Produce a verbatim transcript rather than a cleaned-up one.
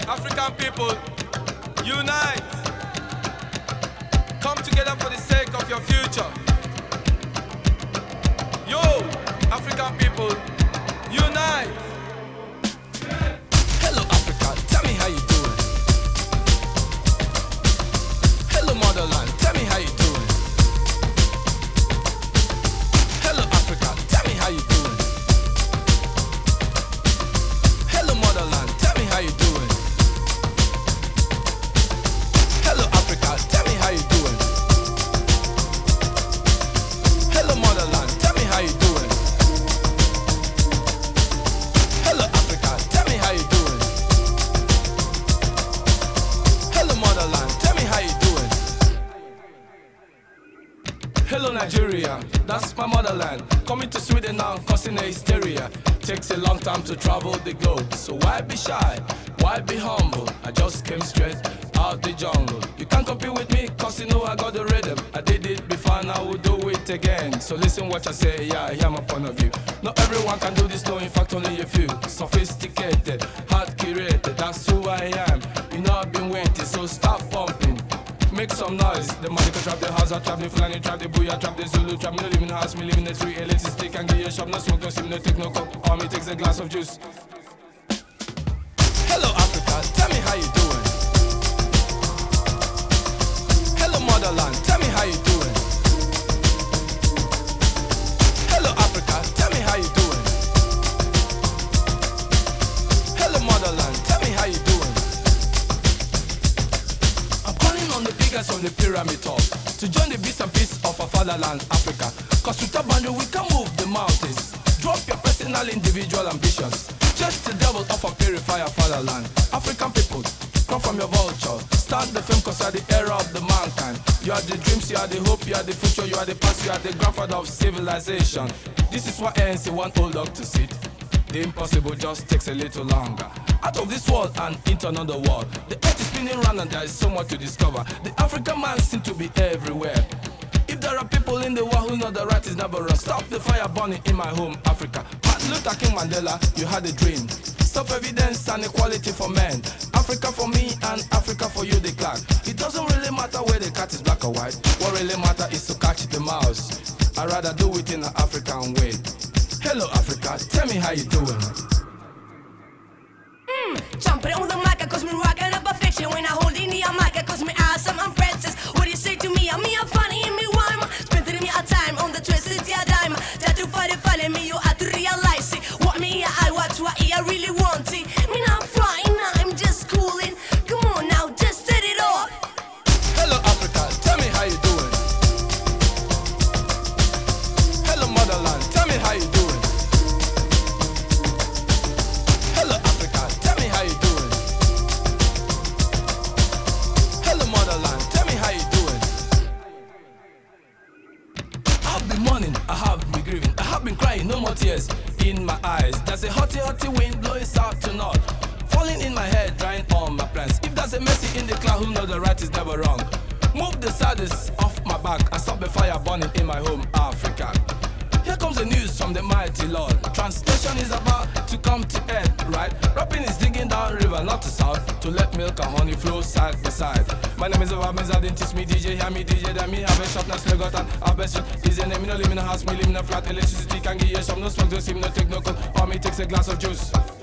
African people, unite. Come together for the sake of your future. Yo, African people, unite. Hello Africa, tell me how you doing. Hello motherland, tell me how you doing. Hello Africa, tell me how you doing. Hello motherland, tell me how you doing. Hello Africa, tell me how you doing. Hello motherland, tell me how you doing. Hello Africa, tell me how you doing. Hello motherland, tell me how you doing. Hello Nigeria, that's my motherland. Coming to Sweden now, causing a hysteria. Takes a long time to travel the globe, so why be shy? Why be humble? I just came straight out the jungle. You can't compete with me, cause you know I got the rhythm. I did it before and I will do it again. So listen what I say, yeah, I hear my point of view. Not everyone can do this, no, in fact only a few. Sophisticated, hard curated, that's who I am. You know I've been waiting, so stop pumping. Make some noise. The Monica trap, the Hausa trap, the Fulani trap, the Booyah trap, the Zulu trap. Me no live in the house, me live in the street. Elitist stick and get your shop. No smoke, no sim, no take no cup. All me takes a glass of juice. Hello Africa, tell me how you doing. Hello motherland, tell me how you doing. Hello Africa, tell me how you doing. Hello motherland, tell me how you doing. I'm calling on the biggest of the pyramid top to join the beast and peace of our fatherland, Africa. Cause with a boundary we can move the mountains. Drop your personal individual ambitions. Just the devil of a purifier fatherland. African people, come from your vulture. Start the film cause you are the era of the mankind. You are the dreams, you are the hope, you are the future, you are the past, you are the grandfather of civilization. This is why A N C want old dog to sit. The impossible just takes a little longer. Out of this world and into another world. The earth is spinning round and there is so much to discover. The African man seems to be everywhere. If there are people in the world who know the right is never wrong, stop the fire burning in my home, Africa. Martin Luther King Mandela, you had a dream. Stop evidence and equality for men. Africa for me and Africa for you, the clan. It doesn't really matter where the cat is black or white. What really matters is to catch the mouse. I'd rather do it in an African way. Hello Africa, tell me how you doing. Mm, jumping on the mic, cause me rocking up a fiction. When I hold in the mic, cause me awesome, I'm princess. What do you say to me? I'm me, I'm funny, and me rhyme. Spending me a time on the twisted yeah dime. That you find it funny, me you have to realize it. What me I watch, what I really want it. Me not flying, I'm just cooling. Come on now, just set it off. Hello Africa, tell me how you doing. Hello motherland, tell me how you doing. Hello Africa, tell me how you doing. Hello motherland, tell me how you doing. I've been mourning, I have been grieving, I have been crying, no more tears in my eyes. There's a hotty hotty wind blowing south to north, falling in my head, drying all my plans. If there's a mercy in the cloud, who knows the right is never wrong. Move the saddest off my back and stop the fire burning in my home, Africa. Here comes the news from the mighty Lord. Translation is about to come to end, right? Rapping is digging down river, not to south, to let milk and honey flow side by side. My name is Obama, I didn't teach me D J, hear me D J, then me have a shop, now still got an have a shop. D J name, me no live in a house, me live in a flat, electricity can give you some, no smoke, no steam, no take no cold, or me takes a glass of juice.